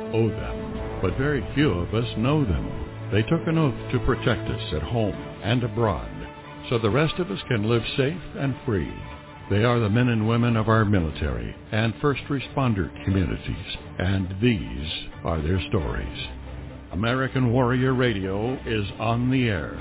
owe them, but very few of us know them. They took an oath to protect us at home and abroad, so the rest of us can live safe and free. They are the men and women of our military and first responder communities, and these are their stories. American Warrior Radio is on the air.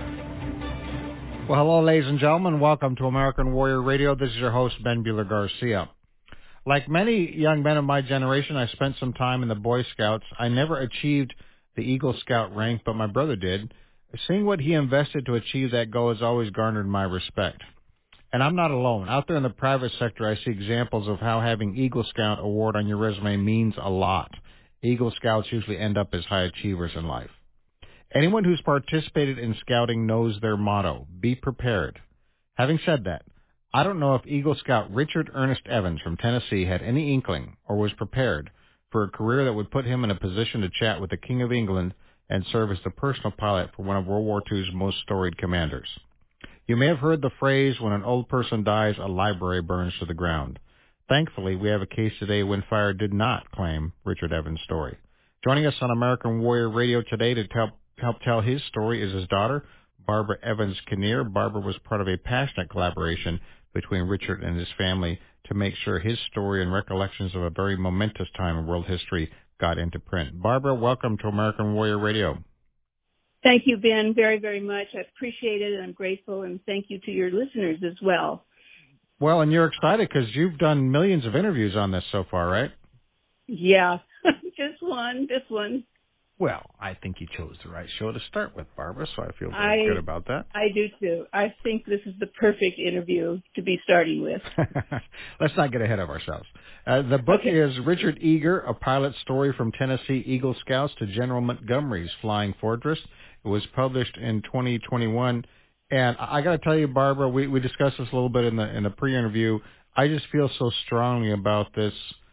Well, hello, ladies and gentlemen. Welcome to American Warrior Radio. This is your host, Ben Buehler-Garcia. Like many young men of my generation, I spent some time in the Boy Scouts. I never achieved the Eagle Scout rank, but my brother did. Seeing what he invested to achieve that goal has always garnered my respect. And I'm not alone. Out there in the private sector, I see examples of how having Eagle Scout award on your resume means a lot. Eagle Scouts usually end up as high achievers in life. Anyone who's participated in scouting knows their motto, be prepared. Having said that, I don't know if Eagle Scout Richard Ernest Evans from Tennessee had any inkling or was prepared for a career that would put him in a position to chat with the King of England and serve as the personal pilot for one of World War II's most storied commanders. You may have heard the phrase, when an old person dies, a library burns to the ground. Thankfully, we have a case today when fire did not claim Richard Evans' story. Joining us on American Warrior Radio today to help tell his story is his daughter, Barbara Evans Kinnear. Barbara was part of a passionate collaboration between Richard and his family to make sure his story and recollections of a very momentous time in world history got into print. Barbara, welcome to American Warrior Radio. Thank you, Ben, very, very much. I appreciate it, and I'm grateful, and thank you to your listeners as well. Well, and you're excited because you've done millions of interviews on this so far, right? Yeah, this one. Well, I think you chose the right show to start with, Barbara, so I feel very good about that. I do, too. I think this is the perfect interview to be starting with. Let's not get ahead of ourselves. The book is Richard Eager, A Pilot's Story from Tennessee Eagle Scouts to General Montgomery's Flying Fortress. It was published in 2021. And I got to tell you, Barbara, we discussed this a little bit in the pre-interview. I just feel so strongly about this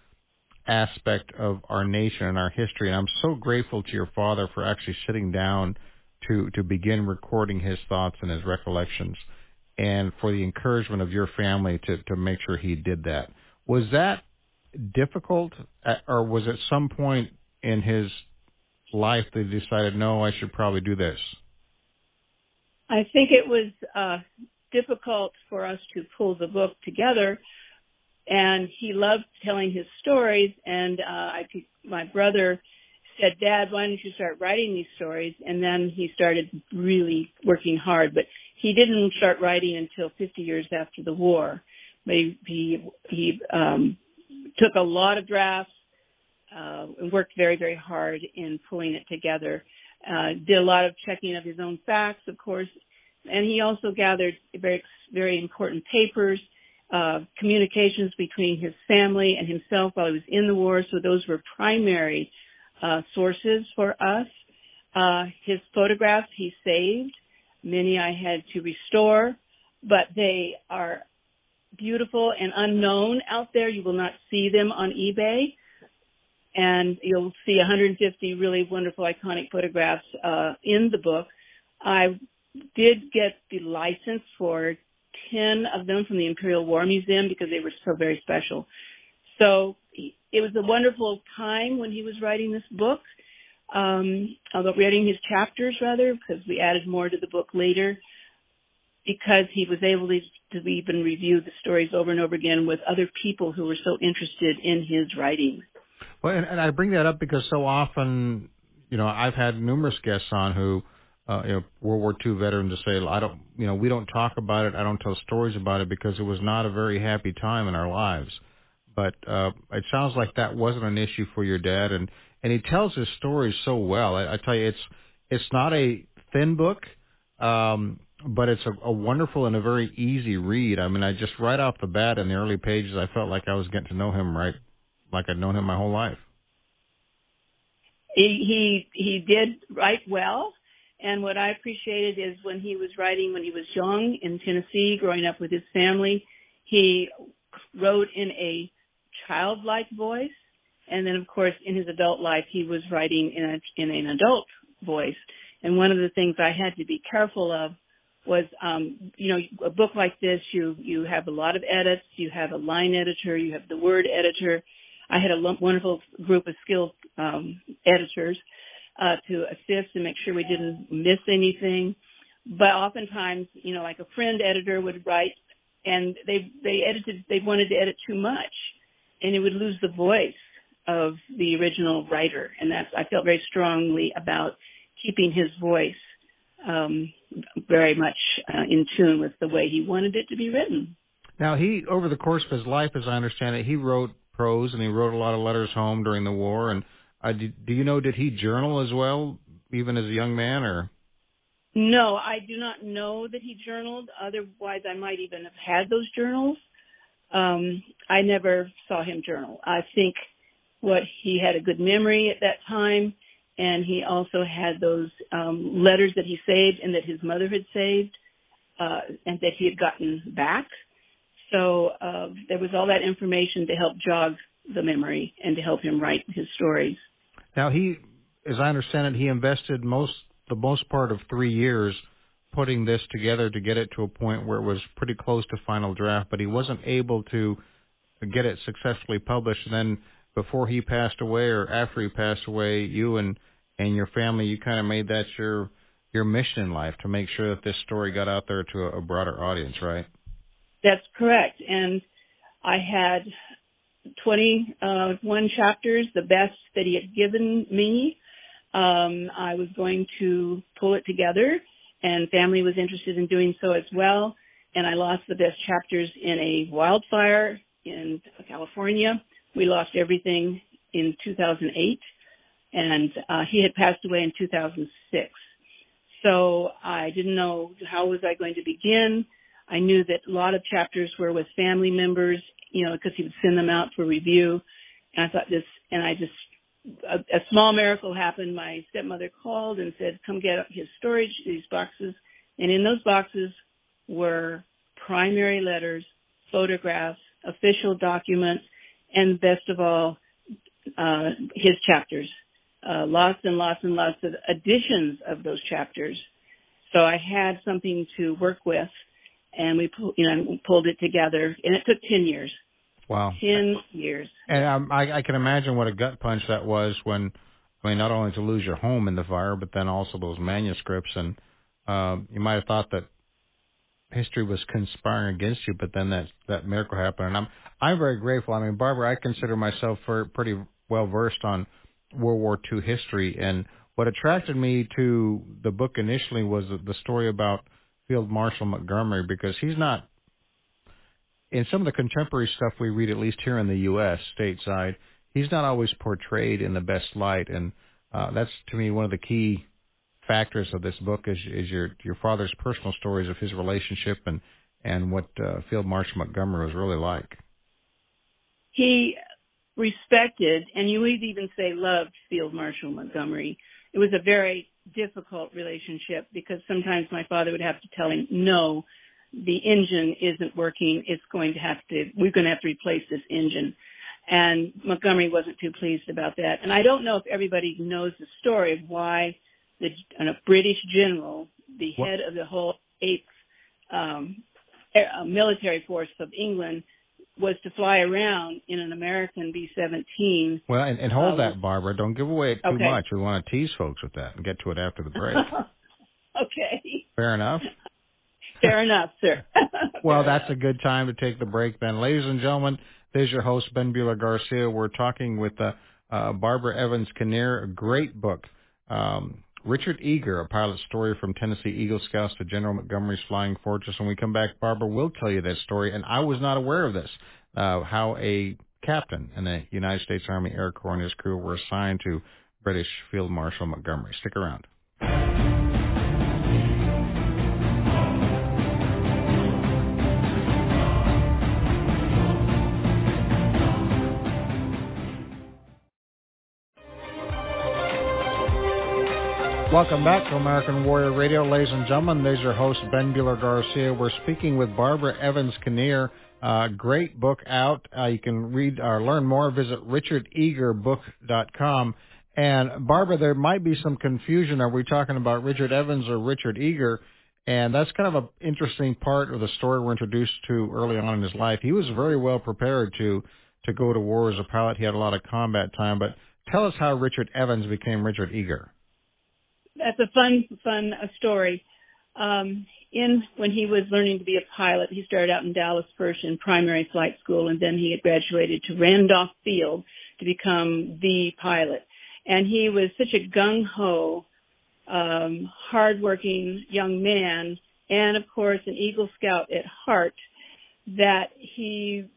aspect of our nation and our history, and I'm so grateful to your father for actually sitting down to begin recording his thoughts and his recollections, and for the encouragement of your family to make sure he did that. Was that difficult, or was it some point in his life that he decided, no, I should probably do this? I think it was difficult for us to pull the book together. And he loved telling his stories, and my brother said, Dad, why don't you start writing these stories? And then he started really working hard. But he didn't start writing until 50 years after the war. But he took a lot of drafts and worked very, very hard in pulling it together. Did a lot of checking of his own facts, of course. And he also gathered very, very important papers, communications between his family and himself while he was in the war. So those were primary sources for us. His photographs he saved. Many I had to restore, but they are beautiful and unknown out there. You will not see them on eBay. And you'll see 150 really wonderful, iconic photographs in the book. I did get the license for 10 of them from the Imperial War Museum because they were so very special. So it was a wonderful time when he was writing this book, although writing his chapters rather, because we added more to the book later, because he was able to even review the stories over and over again with other people who were so interested in his writing. Well, and I bring that up because so often, I've had numerous guests on who World War II veterans to say, we don't talk about it. I don't tell stories about it because it was not a very happy time in our lives. But it sounds like that wasn't an issue for your dad, and he tells his stories so well. I tell you, it's not a thin book, but it's a wonderful and a very easy read. I mean, I just right off the bat in the early pages, I felt like I was getting to know him right, like I'd known him my whole life. He did write well. And what I appreciated is when he was writing when he was young in Tennessee, growing up with his family, he wrote in a childlike voice. And then, of course, in his adult life, he was writing in an adult voice. And one of the things I had to be careful of was, a book like this, you have a lot of edits. You have a line editor. You have the word editor. I had a wonderful group of skilled editors to assist and make sure we didn't miss anything. But oftentimes, like a friend editor would write, and they wanted to edit too much, and it would lose the voice of the original writer. And I felt very strongly about keeping his voice very much in tune with the way he wanted it to be written. Now, over the course of his life, as I understand it, he wrote prose, and he wrote a lot of letters home during the war. And do you know, did he journal as well, even as a young man, or? No, I do not know that he journaled. Otherwise, I might even have had those journals. I never saw him journal. I think he had a good memory at that time, and he also had those letters that he saved and that his mother had saved and that he had gotten back. So there was all that information to help jog the memory and to help him write his stories. Now, as I understand it, he invested the most part of 3 years putting this together to get it to a point where it was pretty close to final draft, but he wasn't able to get it successfully published. And then before he passed away, or after he passed away, you and your family, you kind of made that your mission in life, to make sure that this story got out there to a broader audience, right? That's correct. And I had 21 chapters, the best that he had given me. I was going to pull it together, and family was interested in doing so as well. And I lost the best chapters in a wildfire in California. We lost everything in 2008, and he had passed away in 2006. So I didn't know how was I going to begin. I knew that a lot of chapters were with family members, because he would send them out for review. And I thought a small miracle happened. My stepmother called and said, come get his storage, these boxes. And in those boxes were primary letters, photographs, official documents, and best of all, his chapters. Lots and lots and lots of editions of those chapters. So I had something to work with, and we pulled it together, and it took 10 years. Wow. 10 years. And I can imagine what a gut punch that was not only to lose your home in the fire, but then also those manuscripts. And you might have thought that history was conspiring against you, but then that miracle happened. And I'm very grateful. I mean, Barbara, I consider myself pretty well versed on World War II history. And what attracted me to the book initially was the story about Field Marshal Montgomery, because he's not, in some of the contemporary stuff we read, at least here in the U.S. stateside, he's not always portrayed in the best light. And that's, to me, one of the key factors of this book is your father's personal stories of his relationship and what Field Marshal Montgomery was really like. He respected, and you would even say loved, Field Marshal Montgomery. It was a very difficult relationship, because sometimes my father would have to tell him, no, the engine isn't working. We're going to have to replace this engine. And Montgomery wasn't too pleased about that. And I don't know if everybody knows the story of why a British general, the head of the whole 8th military force of England, was to fly around in an American B-17. Well, and hold that, Barbara. Don't give away too okay. much. We want to tease folks with that and get to it after the break. Okay. Fair enough? Fair enough, sir. Well, that's a good time to take the break then. Ladies and gentlemen, this is your host, Ben Buehler-Garcia. We're talking with Barbara Evans Kinnear, a great book. Richard Eager, a pilot's story from Tennessee Eagle Scouts to General Montgomery's Flying Fortress. When we come back, Barbara will tell you that story, and I was not aware of this, how a captain in the United States Army Air Corps and his crew were assigned to British Field Marshal Montgomery. Stick around. Welcome back to American Warrior Radio, ladies and gentlemen. This is your host, Ben Buehler-Garcia. We're speaking with Barbara Evans Kinnear. Great book out. You can read or learn more. Visit RichardEagerBook.com. And Barbara, there might be some confusion. Are we talking about Richard Evans or Richard Eager? And that's kind of an interesting part of the story we're introduced to early on in his life. He was very well prepared to go to war as a pilot. He had a lot of combat time. But tell us how Richard Evans became Richard Eager. That's a fun story. When he was learning to be a pilot, he started out in Dallas first in primary flight school, and then he had graduated to Randolph Field to become the pilot. And he was such a gung-ho, hardworking young man, and of course an Eagle Scout at heart, that he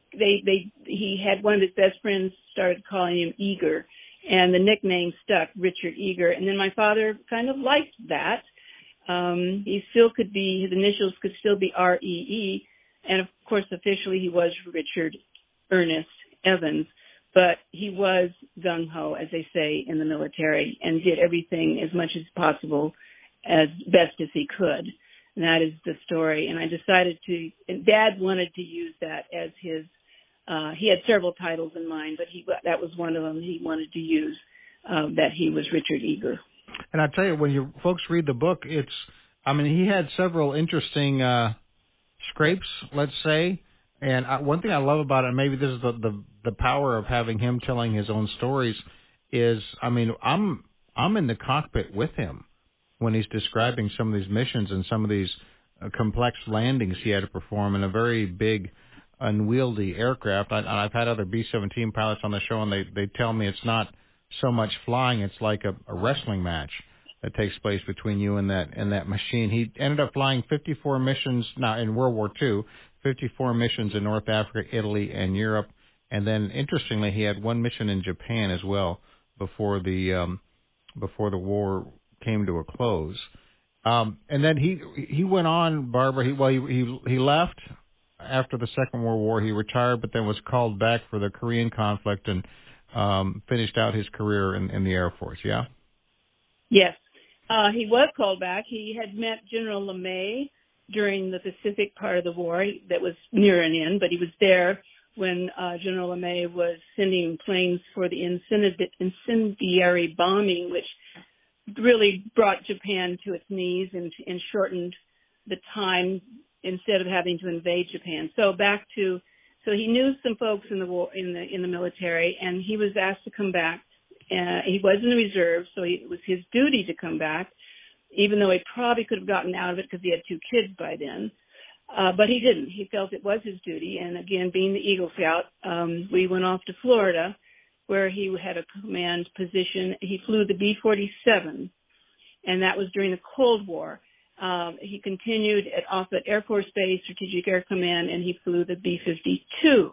had one of his best friends started calling him Eager, and the nickname stuck, Richard Eager. And then my father kind of liked that. He still could be, his initials could still be R-E-E, and of course officially he was Richard Ernest Evans, but he was gung-ho, as they say in the military, and did everything as much as possible, as best as he could. And that is the story. And I decided and Dad wanted to use that as his, he had several titles in mind, but that was one of them he wanted to use, that he was Richard Eager. And I tell you, when you folks read the book, he had several interesting scrapes, let's say. And one thing I love about it, and maybe this is the power of having him telling his own stories, is, I'm in the cockpit with him when he's describing some of these missions and some of these complex landings he had to perform in a very big, unwieldy aircraft. I've had other B-17 pilots on the show, and they tell me it's not so much flying, it's like a wrestling match that takes place between you and that machine. He ended up flying 54 missions in World War II, 54 missions in North Africa, Italy, and Europe. And then, interestingly, he had one mission in Japan as well before the war came to a close. And then he went on, Barbara. He left after the Second World War. He retired, but then was called back for the Korean conflict and finished out his career in the Air Force. Yeah. Yes, he was called back. He had met General LeMay during the Pacific part of the war. That was near an end, but he was there when General LeMay was sending planes for the incendiary bombing, which really brought Japan to its knees and shortened the time instead of having to invade Japan. So he knew some folks in the war, in the military, and he was asked to come back. He was in the reserve, so it was his duty to come back, even though he probably could have gotten out of it because he had 2 kids by then. But he didn't. He felt it was his duty. And again, being the Eagle Scout, we went off to Florida, where he had a command position. He flew the B-47, and that was during the Cold War. He continued off at Air Force Base, Strategic Air Command, and he flew the B-52.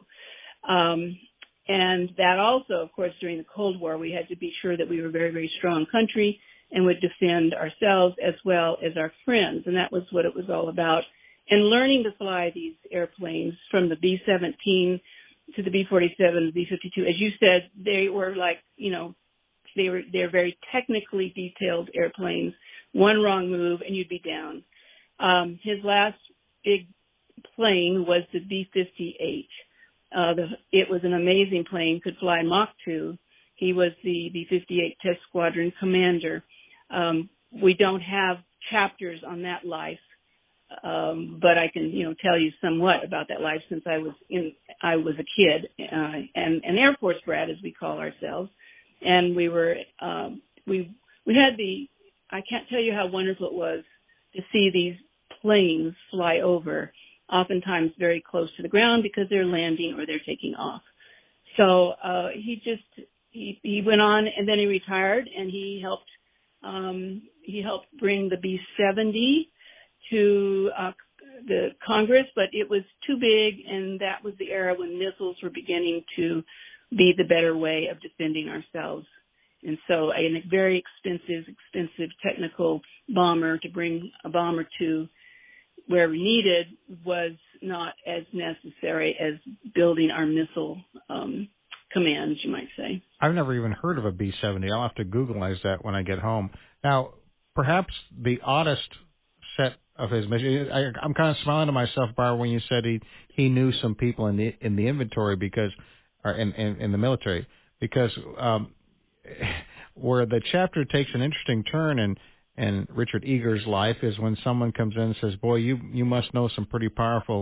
And that also, of course, during the Cold War, we had to be sure that we were a very, very strong country and would defend ourselves as well as our friends. And that was what it was all about. And learning to fly these airplanes from the B-17 to the B-47, the B-52, as you said, they were like, they're very technically detailed airplanes. One wrong move and you'd be down. His last big plane was the B-58. It was an amazing plane, could fly Mach 2. He was the B-58 Test Squadron commander. We don't have chapters on that life, but I can, tell you somewhat about that life since I was a kid, and an Air Force brat, as we call ourselves. And we were, we had I can't tell you how wonderful it was to see these planes fly over, oftentimes very close to the ground because they're landing or they're taking off. So he went on, and then he retired, and he helped bring the B-70 to the Congress, but it was too big, and that was the era when missiles were beginning to be the better way of defending ourselves. And so a very expensive technical bomber, to bring a bomber to where we needed, was not as necessary as building our missile commands, you might say. I've never even heard of a B-70. I'll have to Googleize that when I get home. Now, perhaps the oddest set of his mission, I'm kind of smiling to myself, Barbara, when you said he knew some people in the inventory or in the military, because where the chapter takes an interesting turn in Richard Eager's life is when someone comes in and says, boy, you must know some pretty powerful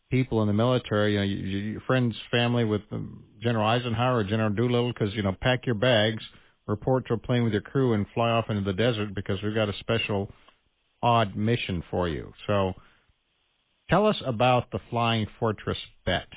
people in the military, your friends, family with General Eisenhower or General Doolittle, because, pack your bags, report to a plane with your crew, and fly off into the desert because we've got a special odd mission for you. So tell us about the Flying Fortress bet.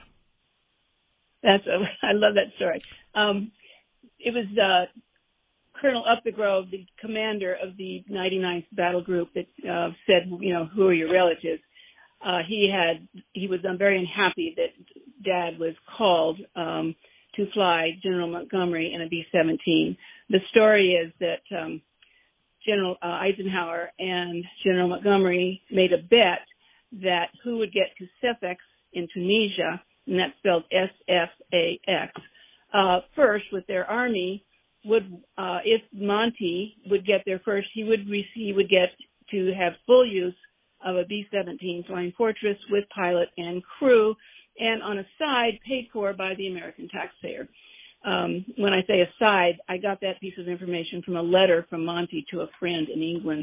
I love that story. It was Colonel Up the Grove, the commander of the 99th Battle Group, that said, who are your relatives? He was very unhappy that Dad was called to fly General Montgomery in a B-17. The story is that General Eisenhower and General Montgomery made a bet that who would get to Sfax in Tunisia, and that's spelled S-F-A-X, first with their army. If Monty would get there first, he would get to have full use of a B-17 Flying Fortress with pilot and crew, and on a side paid for by the American taxpayer. When I say aside, I got that piece of information from a letter from Monty to a friend in England.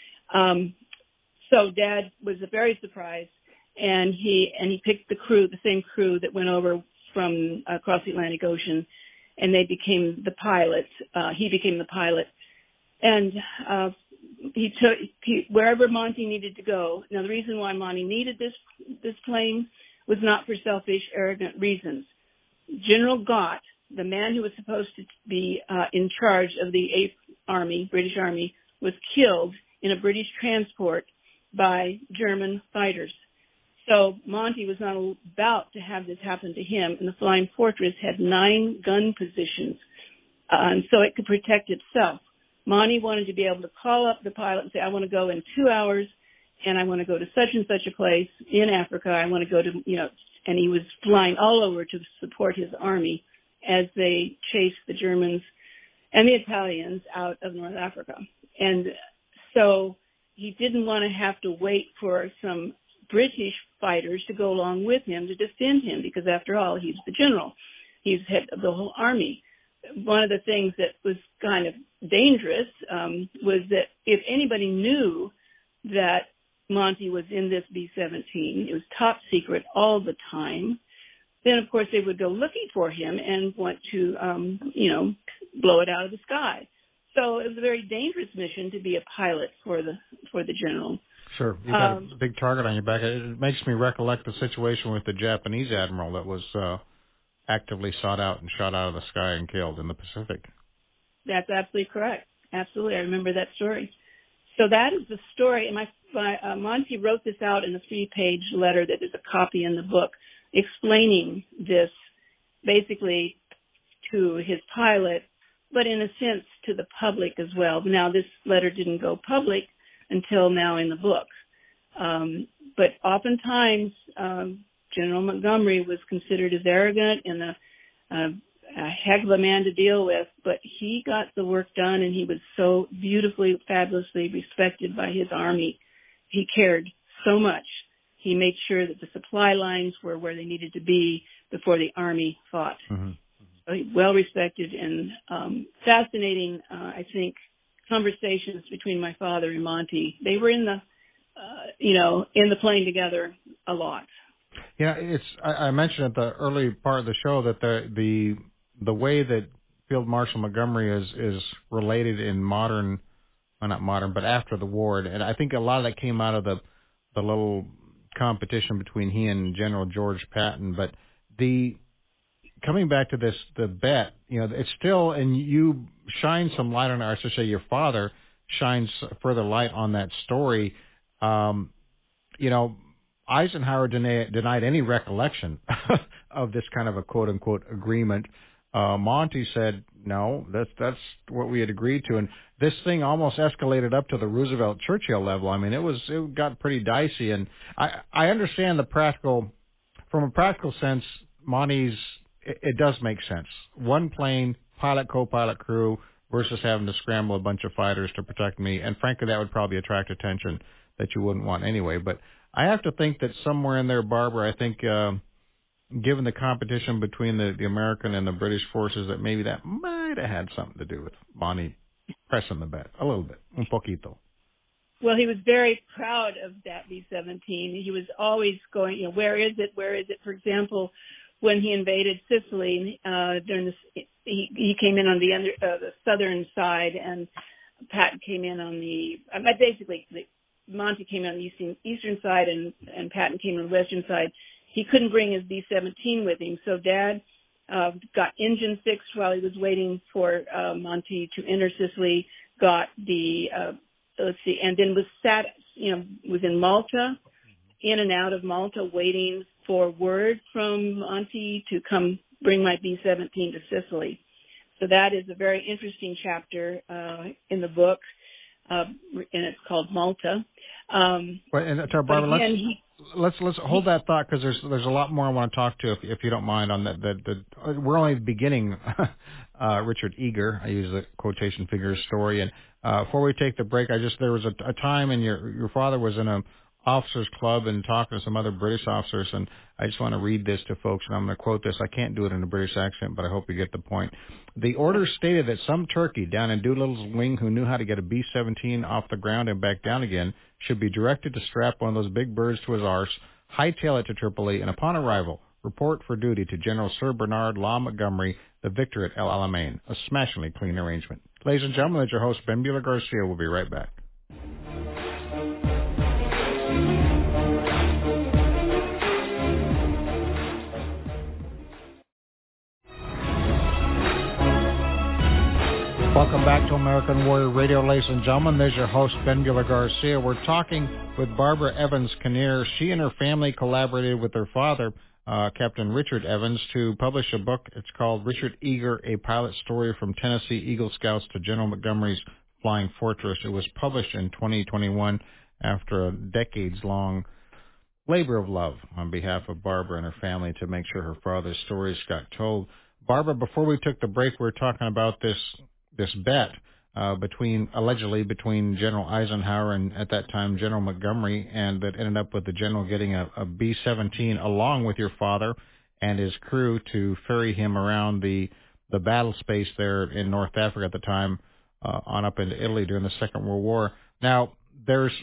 So Dad was very surprised, and he picked the crew, the same crew that went over from across the Atlantic Ocean, and they became the pilots. He became the pilot, and he took wherever Monty needed to go. Now, the reason why Monty needed this plane was not for selfish, arrogant reasons. General Gott, the man who was supposed to be in charge of the 8th Army, British Army, was killed in a British transport by German fighters. So Monty was not about to have this happen to him, and the Flying Fortress had 9 gun positions, and so it could protect itself. Monty wanted to be able to call up the pilot and say, I want to go in 2 hours, and I want to go to such and such a place in Africa. I want to go to, and he was flying all over to support his army as they chased the Germans and the Italians out of North Africa. And so he didn't want to have to wait for some British fighters to go along with him to defend him, because after all, he's the general. He's head of the whole army. One of the things that was kind of dangerous was that if anybody knew that Monty was in this B-17, it was top secret all the time, then of course they would go looking for him and want to, blow it out of the sky. So it was a very dangerous mission to be a pilot for the general. Sure. You've got a big target on your back. It makes me recollect the situation with the Japanese admiral that was actively sought out and shot out of the sky and killed in the Pacific. That's absolutely correct. Absolutely. I remember that story. So that is the story. And Monty wrote this out in a 3-page letter that is a copy in the book, explaining this basically to his pilot, but in a sense to the public as well. Now, this letter didn't go public until now in the book. But oftentimes, General Montgomery was considered as arrogant and a heck of a man to deal with, but he got the work done, and he was so beautifully, fabulously respected by his army. He cared so much. He made sure that the supply lines were where they needed to be before the army fought. Mm-hmm. So well respected and fascinating, I think, conversations between my father and Monty. They were in the plane together a lot. Yeah, I mentioned at the early part of the show that the way that Field Marshal Montgomery is related in modern, well, not modern, but after the war, and I think a lot of that came out of the little competition between he and General George Patton. But coming back to the bet, it's still, and you shine some light on it, or I should say your father shines further light on that story. Eisenhower denied any recollection of this kind of a quote-unquote agreement. Monty said, no, that's what we had agreed to. And this thing almost escalated up to the Roosevelt-Churchill level. I mean, it got pretty dicey. And I understand from a practical sense, Monty's, it does make sense. One plane, pilot, co-pilot, crew, versus having to scramble a bunch of fighters to protect me. And frankly, that would probably attract attention that you wouldn't want anyway. But I have to think that somewhere in there, Barbara, I think given the competition between the American and the British forces, that maybe that might have had something to do with Monty pressing the bet a little bit, un poquito. Well, he was very proud of that B-17. He was always going, where is it? Where is it? For example, when he invaded Sicily, during this, he came in on the southern side, and Patton came in on basically Monty came in on the eastern side, and Patton came on the western side. He couldn't bring his B-17 with him, so Dad got engine fixed while he was waiting for Monty to enter Sicily. Got the and then was in Malta, in and out of Malta, waiting for word from Monty to come bring my B-17 to Sicily. So that is a very interesting chapter in the book, and it's called Malta. And Barbara, let's hold that thought, because there's a lot more I want to talk to if you don't mind on that. We're only beginning Richard Eager, I use the quotation figures, story, and before we take the break, there was a time, and your father was in a officers club and talking to some other British officers, and I just want to read this to folks, and I'm going to quote this. I can't do it in a British accent, but I hope you get the point. The order stated that some turkey down in Doolittle's wing who knew how to get a B-17 off the ground and back down again should be directed to strap one of those big birds to his arse, hightail it to Tripoli, and upon arrival, report for duty to General Sir Bernard Law Montgomery, the victor at El Alamein. A smashingly clean arrangement. Ladies and gentlemen, that's your host, Ben Bueller Garcia. We'll be right back. Welcome back to American Warrior Radio, ladies and gentlemen. There's your host, Ben Bueller Garcia. We're talking with Barbara Evans Kinnear. She and her family collaborated with her father, Captain Richard Evans, to publish a book. It's called Richard Eager, A Pilot Story from Tennessee Eagle Scouts to General Montgomery's Flying Fortress. It was published in 2021 after a decades-long labor of love on behalf of Barbara and her family to make sure her father's stories got told. Barbara, before we took the break, we were talking about this bet allegedly between General Eisenhower and at that time General Montgomery, and that ended up with the general getting a B-17 along with your father and his crew to ferry him around the battle space there in North Africa at the time, on up into Italy during the Second World War. Now there's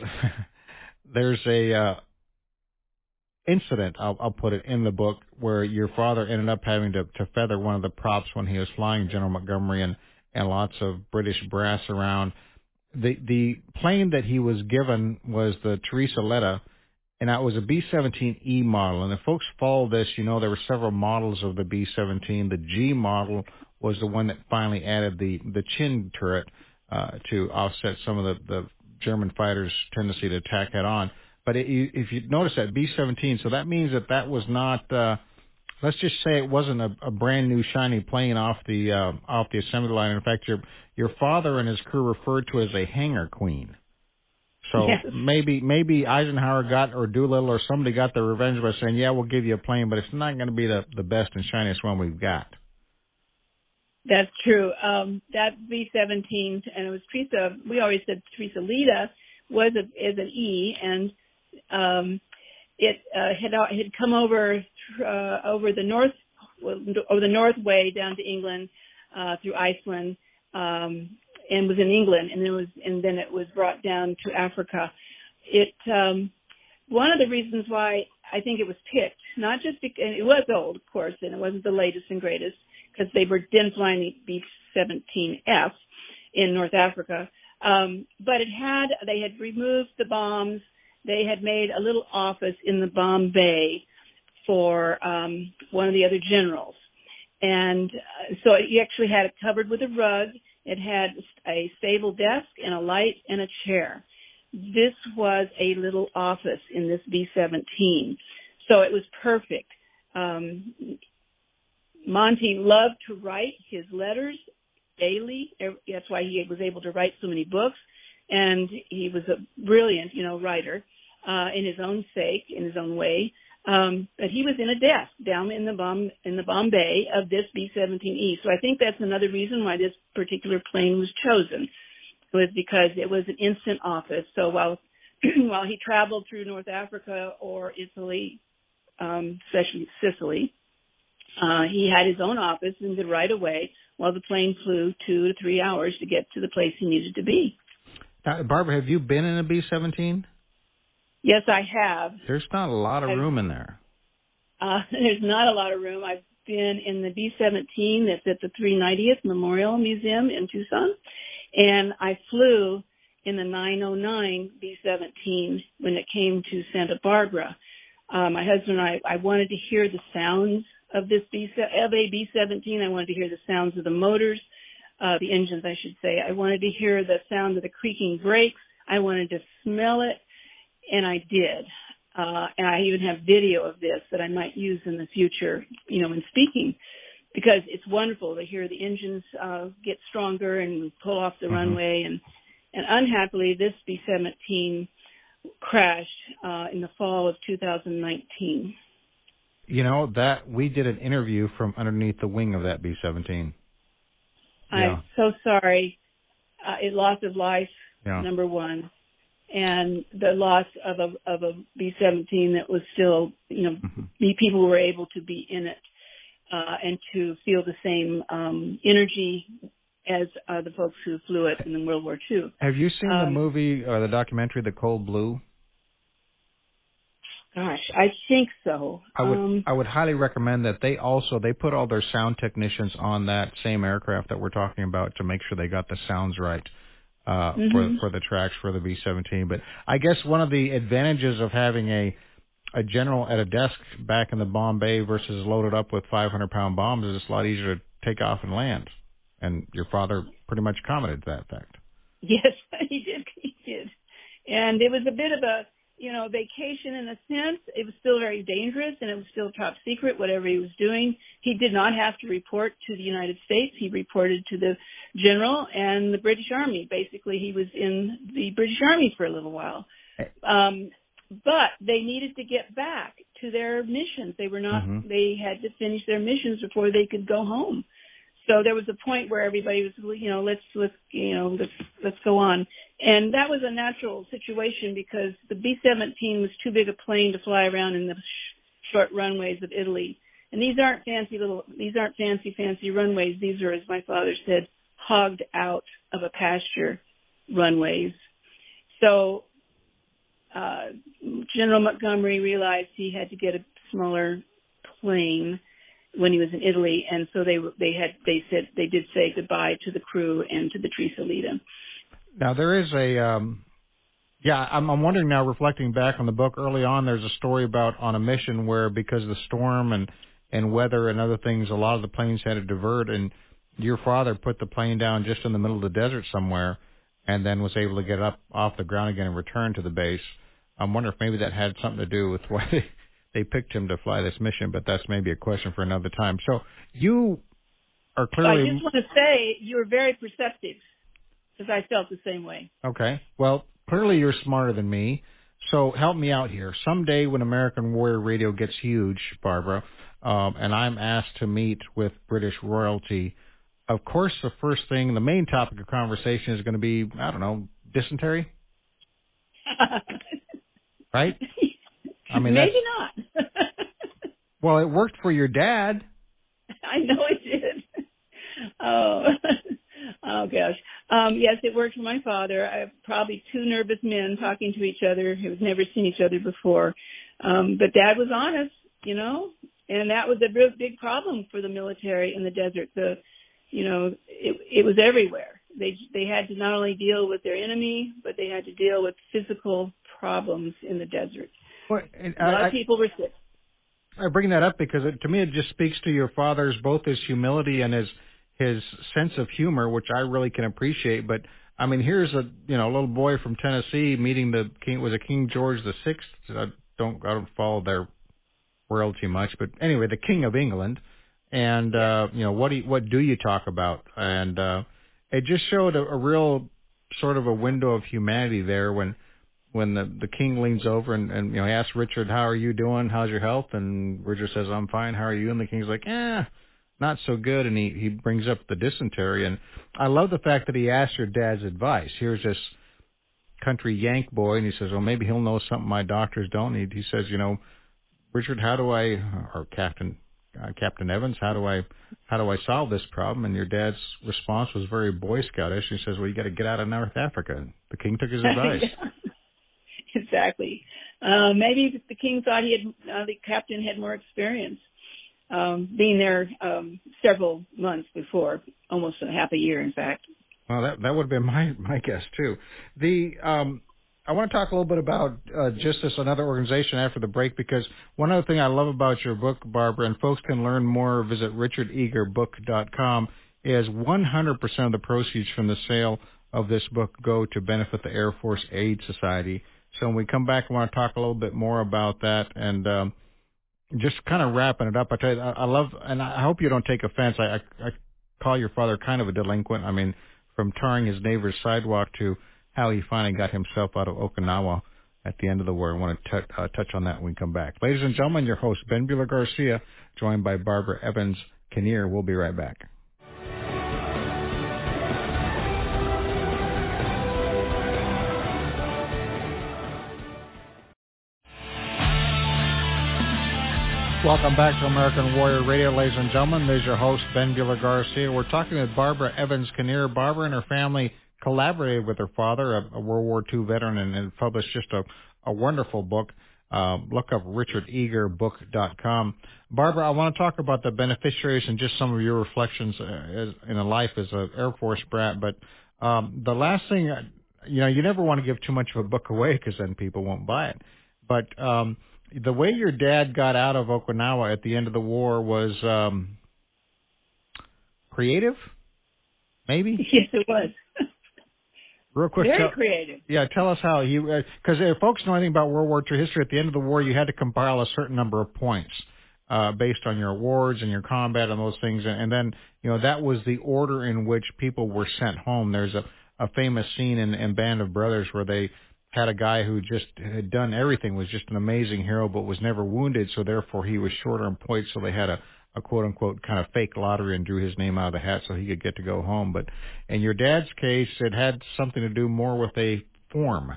a incident, I'll put it in the book, where your father ended up having to feather one of the props when he was flying General Montgomery, and lots of British brass around. The plane that he was given was the Teresa Letta, and that was a B-17E model. And if folks follow this, there were several models of the B-17. The G model was the one that finally added the chin turret to offset some of the German fighters' tendency to attack head on. But if you notice that B-17, so that means that was not, let's just say it wasn't a brand new shiny plane off the assembly line. In fact, your father and his crew referred to it as a hangar queen. So yes. maybe Eisenhower got, or Doolittle or somebody got their revenge by saying, yeah, we'll give you a plane, but it's not going to be the best and shiniest one we've got. That's true. That B-17, and it was Teresa, we always said Teresa Lita is an E, and it had come over the north way down to England through Iceland, and was in England, and then it was brought down to Africa. One of the reasons why I think it was picked, not just because it was old, of course, and it wasn't the latest and greatest, because they were then flying the B-17F in North Africa, but they had removed the bombs. They had made a little office in the bomb bay for one of the other generals. And so you actually had it covered with a rug. It had a stable desk and a light and a chair. This was a little office in this B-17. So it was perfect. Monty loved to write his letters daily. That's why he was able to write so many books. And he was a brilliant, writer in his own sake, in his own way. But he was in a desk down in the bomb bay of this B-17E. So I think that's another reason why this particular plane was chosen, was because it was an instant office. So while he traveled through North Africa or Italy, especially Sicily, he had his own office and could right away while the plane flew 2 to 3 hours to get to the place he needed to be. Barbara, have you been in a B-17? Yes, I have. There's not a lot of room in there. There's not a lot of room. I've been in the B-17 that's at the 390th Memorial Museum in Tucson, and I flew in the 909 B-17 when it came to Santa Barbara. My husband and I wanted to hear the sounds of this a B-17. I wanted to hear the sounds of the motors, the engines, I should say. I wanted to hear the sound of the creaking brakes. I wanted to smell it, and I did. And I even have video of this that I might use in the future, in speaking, because it's wonderful to hear the engines get stronger and pull off the runway. And unhappily, this B-17 crashed in the fall of 2019. That we did an interview from underneath the wing of that B-17. Yeah. I'm so sorry. Loss of life, number one. And the loss of a B-17 that was still, people were able to be in it and to feel the same energy as the folks who flew it in World War II. Have you seen the movie or the documentary, The Cold Blue? Gosh, I think so. I would highly recommend that. They put all their sound technicians on that same aircraft that we're talking about to make sure they got the sounds right. For the tracks for the B-17. But I guess one of the advantages of having a general at a desk back in the bomb bay versus loaded up with 500-pound bombs is it's a lot easier to take off and land. And your father pretty much commented to that fact. Yes, he did. And it was a bit of a, vacation in a sense. It was still very dangerous, and it was still top secret, whatever he was doing. He did not have to report to the United States. He reported to the general and the British Army. Basically, he was in the British Army for a little while. But they needed to get back to their missions. They were not, they had to finish their missions before they could go home. So there was a point where everybody was, let's go on. And that was a natural situation because the B-17 was too big a plane to fly around in the short runways of Italy. And these aren't fancy runways. These are, as my father said, hogged out of a pasture runways. So, General Montgomery realized he had to get a smaller plane when he was in Italy, and so they did say goodbye to the crew and to the Trisolita. Now there is I'm wondering now, reflecting back on the book early on, there's a story about on a mission where because of the storm and weather and other things, a lot of the planes had to divert, and your father put the plane down just in the middle of the desert somewhere, and then was able to get up off the ground again and return to the base. I'm wondering if maybe that had something to do with why they picked him to fly this mission, but that's maybe a question for another time. So you are clearly... I just want to say you were very perceptive, because I felt the same way. Okay. Well, clearly you're smarter than me, so help me out here. Someday when American Warrior Radio gets huge, Barbara, and I'm asked to meet with British royalty, of course the first thing, the main topic of conversation is going to be, I don't know, dysentery? Right? I mean, maybe not. Well, it worked for your dad. I know it did. Oh gosh. Yes, it worked for my father. I have probably two nervous men talking to each other who had never seen each other before. But Dad was honest, and that was a real big problem for the military in the desert. It was everywhere. They had to not only deal with their enemy, but they had to deal with physical problems in the desert. Well, a lot of people were sick. I bring that up because to me it just speaks to your father's both his humility and his sense of humor, which I really can appreciate. But I mean, here's a little boy from Tennessee meeting the king. Was it King George VI? I don't follow their royalty much, but anyway, the King of England. And what do you talk about? And it just showed a real sort of a window of humanity there when the king leans over and he asks Richard, how are you doing? How's your health? And Richard says, I'm fine. How are you? And the king's like, not so good. And he brings up the dysentery. And I love the fact that he asked your dad's advice. Here's this country Yank boy, and he says, well, maybe he'll know something my doctors don't. He says, Richard, or Captain Captain Evans, how do I solve this problem? And your dad's response was very Boy Scoutish. He says, well, you got to get out of North Africa. The king took his advice. Exactly. Maybe the king thought the captain had more experience, being there several months before, almost a half a year, in fact. Well, that would have been my guess too. I want to talk a little bit about Justice, another organization, after the break, because one other thing I love about your book, Barbara, and folks can learn more, visit richardeagerbook.com, is 100% of the proceeds from the sale of this book go to benefit the Air Force Aid Society. So when we come back, I want to talk a little bit more about that and just kind of wrapping it up. I tell you, I love, and I hope you don't take offense. I call your father kind of a delinquent. I mean, from tarring his neighbor's sidewalk to how he finally got himself out of Okinawa at the end of the war. I want to touch on that when we come back. Ladies and gentlemen, your host, Ben Buehler Garcia, joined by Barbara Evans Kinnear. We'll be right back. Welcome back to American Warrior Radio, ladies and gentlemen. This is your host, Ben Buehler Garcia. We're talking with Barbara Evans Kinnear. Barbara and her family collaborated with her father, a World War II veteran, and published just a wonderful book. Look up richardeagerbook.com. Barbara, I want to talk about the beneficiaries and just some of your reflections in a life as an Air Force brat. But the last thing, you never want to give too much of a book away because then people won't buy it. But the way your dad got out of Okinawa at the end of the war was creative, maybe? Yes, it was. Real quick, very creative. Yeah, tell us how you, because if folks know anything about World War II history, at the end of the war, you had to compile a certain number of points based on your awards and your combat and those things, and then that was the order in which people were sent home. There's a famous scene in Band of Brothers where they had a guy who just had done everything, was just an amazing hero, but was never wounded, so therefore he was shorter in points, so they had a quote-unquote kind of fake lottery and drew his name out of the hat so he could get to go home. But in your dad's case, it had something to do more with a form.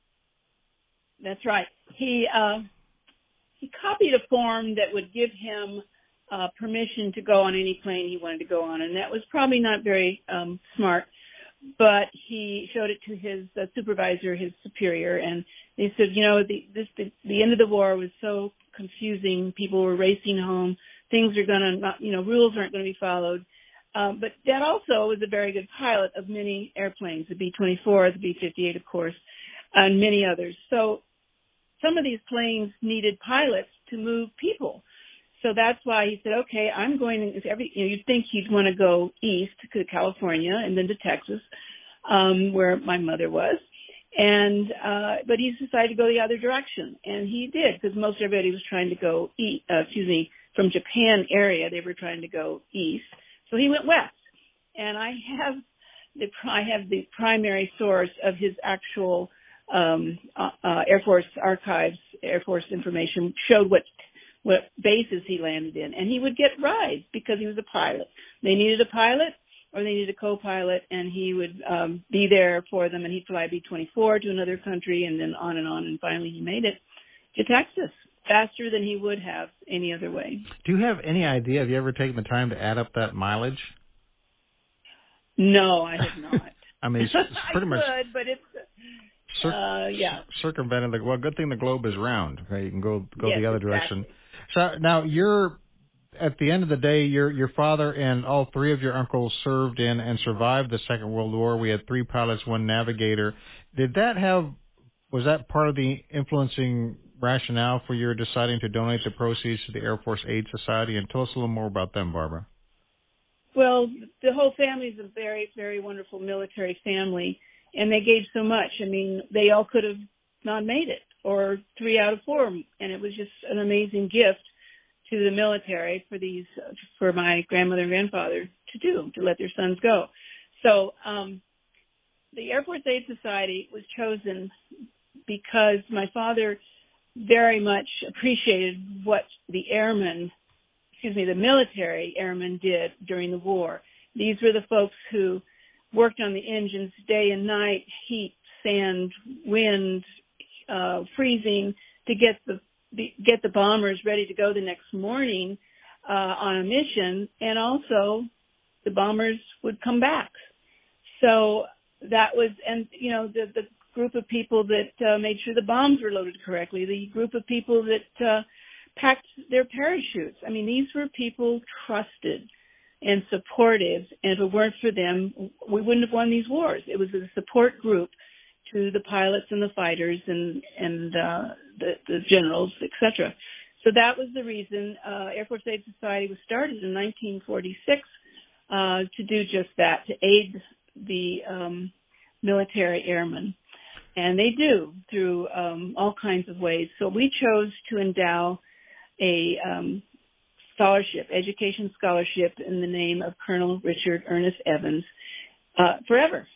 That's right. He copied a form that would give him permission to go on any plane he wanted to go on, and that was probably not very smart. But he showed it to his supervisor, his superior, and they said, the end of the war was so confusing. People were racing home. Things are going to not, rules aren't going to be followed. But Dad also was a very good pilot of many airplanes, the B-24, the B-58, of course, and many others. So some of these planes needed pilots to move people. So that's why he said, okay, I'm going to, you'd think he'd want to go east to California and then to Texas, where my mother was. But he decided to go the other direction. And he did, because most everybody was trying to go from Japan area, they were trying to go east. So he went west. And I have the primary source of his actual Air Force archives, Air Force information, showed what bases he landed in. And he would get rides because he was a pilot. They needed a pilot or they needed a co-pilot, and he would be there for them, and he'd fly B-24 to another country and then on, and finally he made it to Texas faster than he would have any other way. Do you have any idea, have you ever taken the time to add up that mileage? No, I have not. I mean, it's pretty much... I could, but it's... circumvented the, well, good thing the globe is round. Okay, you can go yes, the other exactly. direction. So now at the end of the day, your father and all three of your uncles served in and survived the Second World War. We had 3 pilots, 1 navigator. Was that part of the influencing rationale for your deciding to donate the proceeds to the Air Force Aid Society? And tell us a little more about them, Barbara. Well, the whole family is a very, very wonderful military family, and they gave so much. I mean, they all could have not made it, or 3 out of 4, and it was just an amazing gift to the military for my grandmother and grandfather to let their sons go. So the Air Force Aid Society was chosen because my father very much appreciated what the military airmen did during the war. These were the folks who worked on the engines day and night, heat, sand, wind, freezing, to get the bombers ready to go the next morning on a mission, and also the bombers would come back. So that was, and the group of people that made sure the bombs were loaded correctly, the group of people that packed their parachutes. I mean, these were people trusted and supportive, and if it weren't for them, we wouldn't have won these wars. It was a support group to the pilots and the fighters and the generals, etc. So that was the reason Air Force Aid Society was started in 1946 to do just that, to aid the military airmen. And they do through all kinds of ways. So we chose to endow a scholarship, education scholarship in the name of Colonel Richard Ernest Evans forever.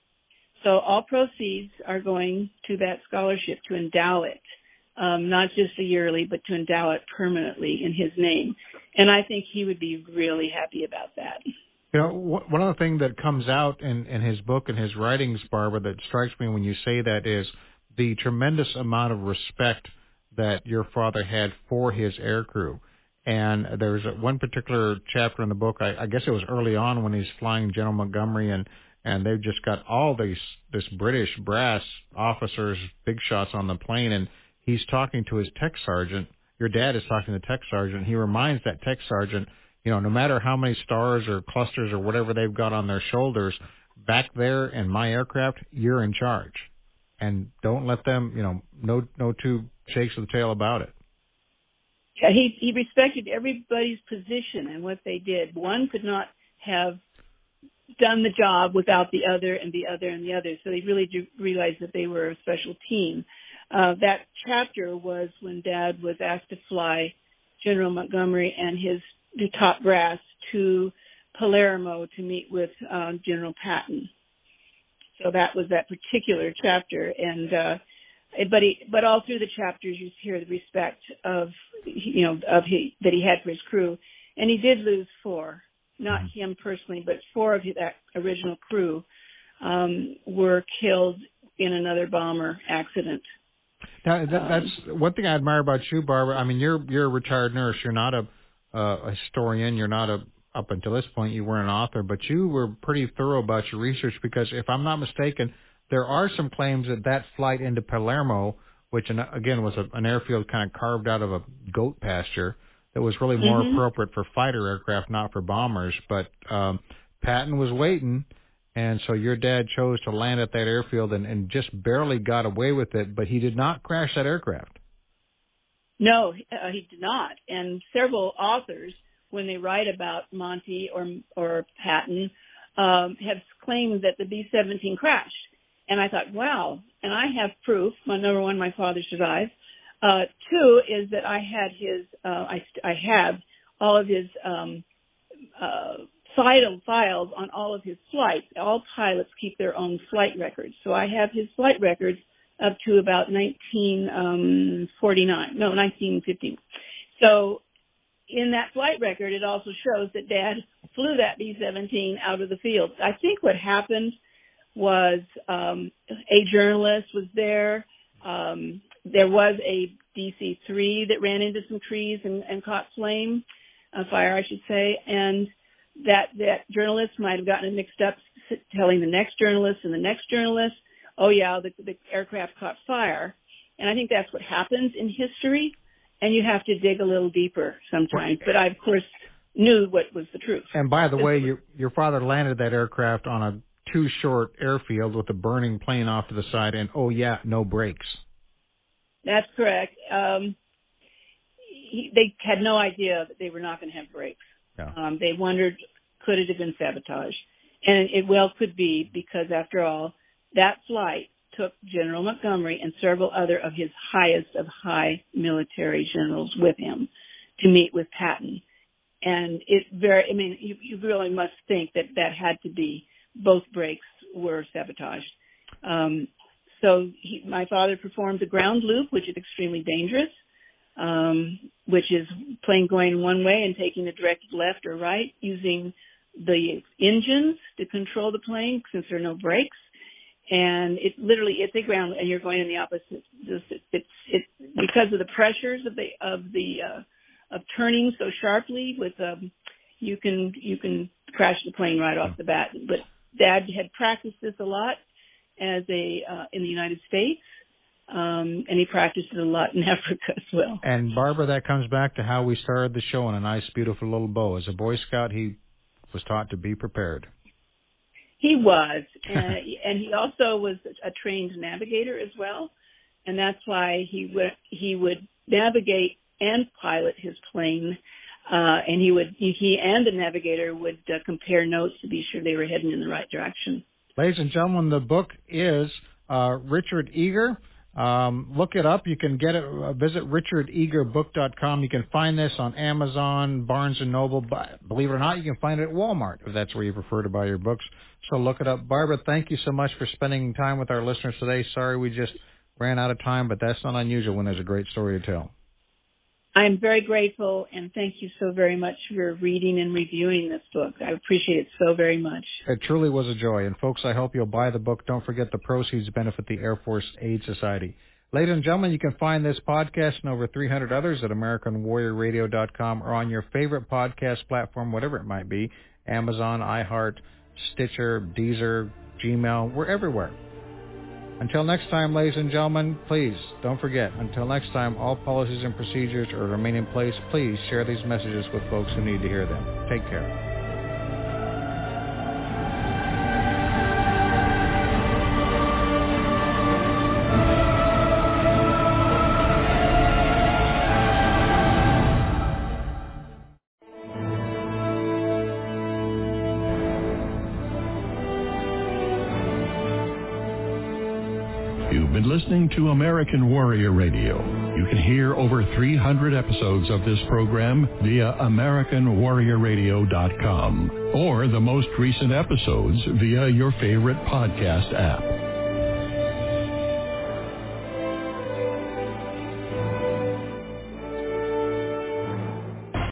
So all proceeds are going to that scholarship to endow it, not just a yearly, but to endow it permanently in his name. And I think he would be really happy about that. One of the things that comes out in his book and his writings, Barbara, that strikes me when you say that is the tremendous amount of respect that your father had for his aircrew. And there's one particular chapter in the book, I guess it was early on when he's flying General Montgomery, and they've just got all this British brass officers, big shots on the plane, and he's talking to his tech sergeant. Your dad is talking to the tech sergeant. He reminds that tech sergeant, no matter how many stars or clusters or whatever they've got on their shoulders, back there in my aircraft, you're in charge. And don't let them, no two shakes of the tail about it. Yeah, he respected everybody's position and what they did. One could not have done the job without the other and the other and the other. So they really do realize that they were a special team. That chapter was when Dad was asked to fly General Montgomery and his top brass to Palermo to meet with General Patton. So that was that particular chapter, and but all through the chapters you hear the respect of that he had for his crew, and he did lose 4, not him personally, but 4 of that original crew were killed in another bomber accident. Now that's one thing I admire about you, Barbara. I mean, you're a retired nurse. You're not a historian. You're not up until this point, you weren't an author, but you were pretty thorough about your research because if I'm not mistaken, there are some claims that flight into Palermo, which again was an airfield kind of carved out of a goat pasture, that was really more appropriate for fighter aircraft, not for bombers. But Patton was waiting, and so your dad chose to land at that airfield and just barely got away with it, but he did not crash that aircraft. No, he did not. And several authors, when they write about Monty or Patton, have claimed that the B-17 crashed. And I thought, wow. And I have proof. Number one, my father survived. 2 is that I had I have all of his files on all of his flights. All pilots keep their own flight records. So I have his flight records up to about 1950. So in that flight record, it also shows that Dad flew that B-17 out of the field. I think what happened was a journalist was there. There was a DC-3 that ran into some trees and caught fire, I should say, and that journalist might have gotten it mixed up, telling the next journalist and the next journalist, oh yeah, the aircraft caught fire. And I think that's what happens in history, and you have to dig a little deeper sometimes. But I, of course, knew what was the truth. And by the way, your father landed that aircraft on a too short airfield with a burning plane off to the side, and oh yeah, no brakes. That's correct. They had no idea that they were not going to have brakes. Yeah. They wondered, could it have been sabotage? And it well could be, because after all, that flight took General Montgomery and several other of his highest of high military generals with him to meet with Patton. And you really must think that had to be, both brakes were sabotaged. So my father performed the ground loop, which is extremely dangerous, which is plane going one way and taking a direct left or right, using the engines to control the plane since there are no brakes. And it's a ground, and you're going in the opposite. It's because of the pressures turning so sharply with you can crash the plane right off the bat. But Dad had practiced this a lot in the United States, and he practiced it a lot in Africa as well. And Barbara, that comes back to how we started the show in a nice, beautiful little bow. As a Boy Scout, he was taught to be prepared. He was, and he also was a trained navigator as well, and that's why he would navigate and pilot his plane, and he and the navigator would compare notes to be sure they were heading in the right direction. Ladies and gentlemen, the book is Richard Eager. Look it up. You can get it. Visit RichardEagerBook.com. You can find this on Amazon, Barnes & Noble. Believe it or not, you can find it at Walmart if that's where you prefer to buy your books. So look it up. Barbara, thank you so much for spending time with our listeners today. Sorry we just ran out of time, but that's not unusual when there's a great story to tell. I'm very grateful, and thank you so very much for reading and reviewing this book. I appreciate it so very much. It truly was a joy. And folks, I hope you'll buy the book. Don't forget the proceeds benefit the Air Force Aid Society. Ladies and gentlemen, you can find this podcast and over 300 others at AmericanWarriorRadio.com or on your favorite podcast platform, whatever it might be, Amazon, iHeart, Stitcher, Deezer, Gmail. We're everywhere. Until next time, ladies and gentlemen, please don't forget, until next time, all policies and procedures are remain in place. Please share these messages with folks who need to hear them. Take care. You've been listening to American Warrior Radio. You can hear over 300 episodes of this program via AmericanWarriorRadio.com or the most recent episodes via your favorite podcast app.